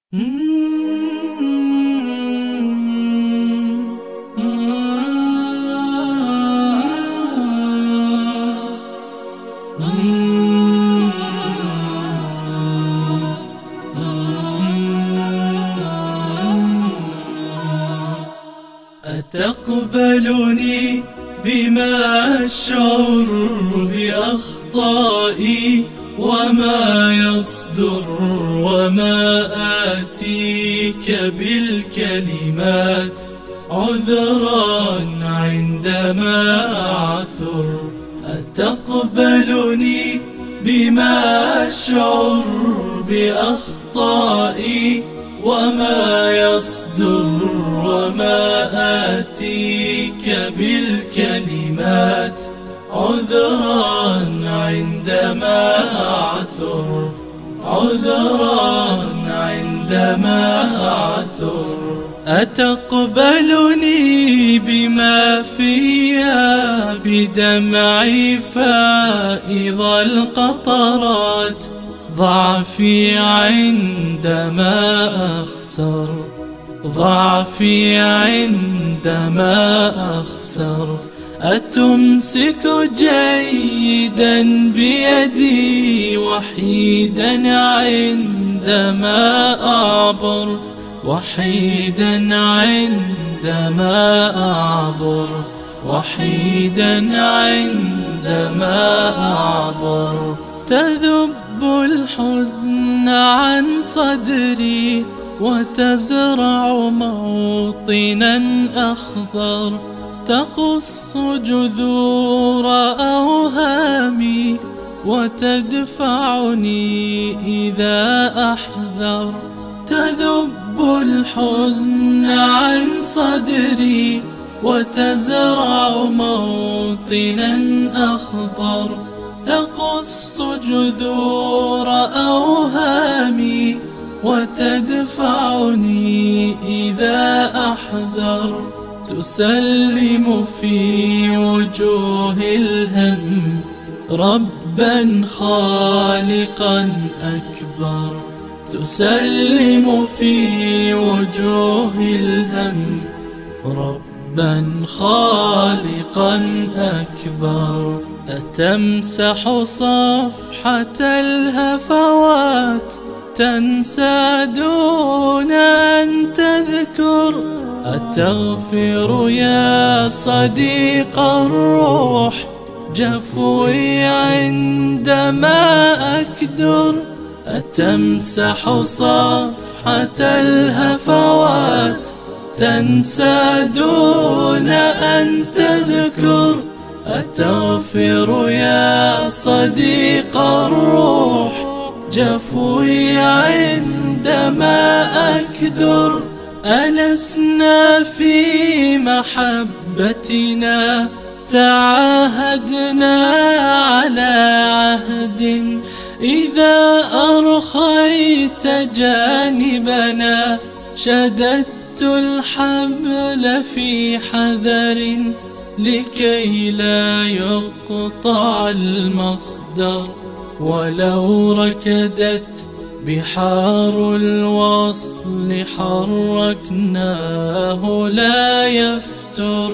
أتقبلني بما أشعر بأخطائي وما يصدر وما آتيك بالكلمات عذرا عندما أعثر. أتقبلني بما أشعر بأخطائي وما يصدر وما آتيك بالكلمات عذرا عندما أعثر، عذرا عندما أعثر. أتقبلني بما فيا بدمعي فائض القطرات، ضعفي عندما أخسر، ضعفي عندما أخسر. أتمسك جيدا بيدي وحيدا عندما أعبر، وحيدا عندما أعبر، وحيدا عندما أعبر. تذب الحزن عن صدري وتزرع موطنا أخضر، تقص جذور أوهامي وتدفعني إذا أحذر. تذب الحزن عن صدري وتزرع موطنا أخضر، تقص جذور أوهامي وتدفعني إذا أحذر. تسلم في وجوه الهم ربا خالقا أكبر، تسلم في وجوه الهم ربا خالقا أكبر. أتمسح صفحة الهفوات تنسى دون أن تذكر، أتغفر يا صديق الروح جفوي عندما أكدر. أتمسح صفحة الهفوات تنسى دون أن تذكر، أتغفر يا صديق الروح جفوي عندما أكدر. ألسنا في محبتنا تعاهدنا على عهد، إذا أرخيت جانبنا شددت الحبل في حذر، لكي لا يقطع المصدر. ولو ركدت بحار الوصل حركناه لا يفتر،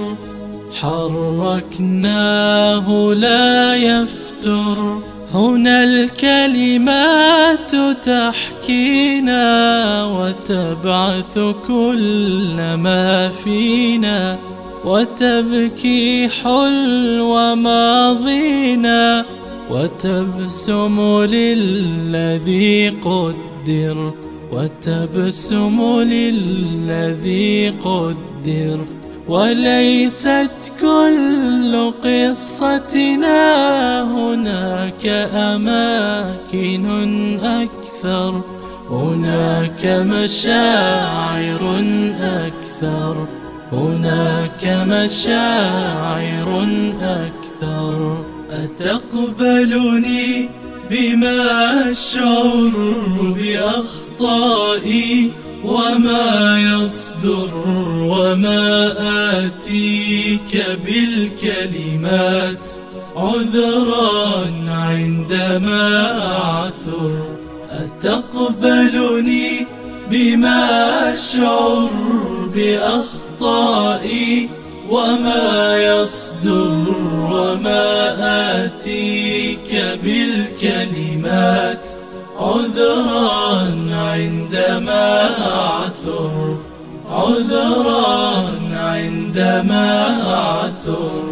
حركناه لا يفتر. هنا الكلمات تحكينا وتبعث كل ما فينا، وتبكي حلو ماضينا وتبسم للذي قدر، وتبسم للذي قدر. وليست كل قصتنا، هناك أماكن أكثر، هناك مشاعر أكثر، هناك مشاعر أكثر. أتقبلني بما أشعر بأخطائي وما يصدر وما آتيك بالكلمات عذرا عندما أعثر. أتقبلني بما أشعر بأخطائي وما يصدر وما آتيك بالكلمات عذرا عندما أعثر، عذرا عندما أعثر.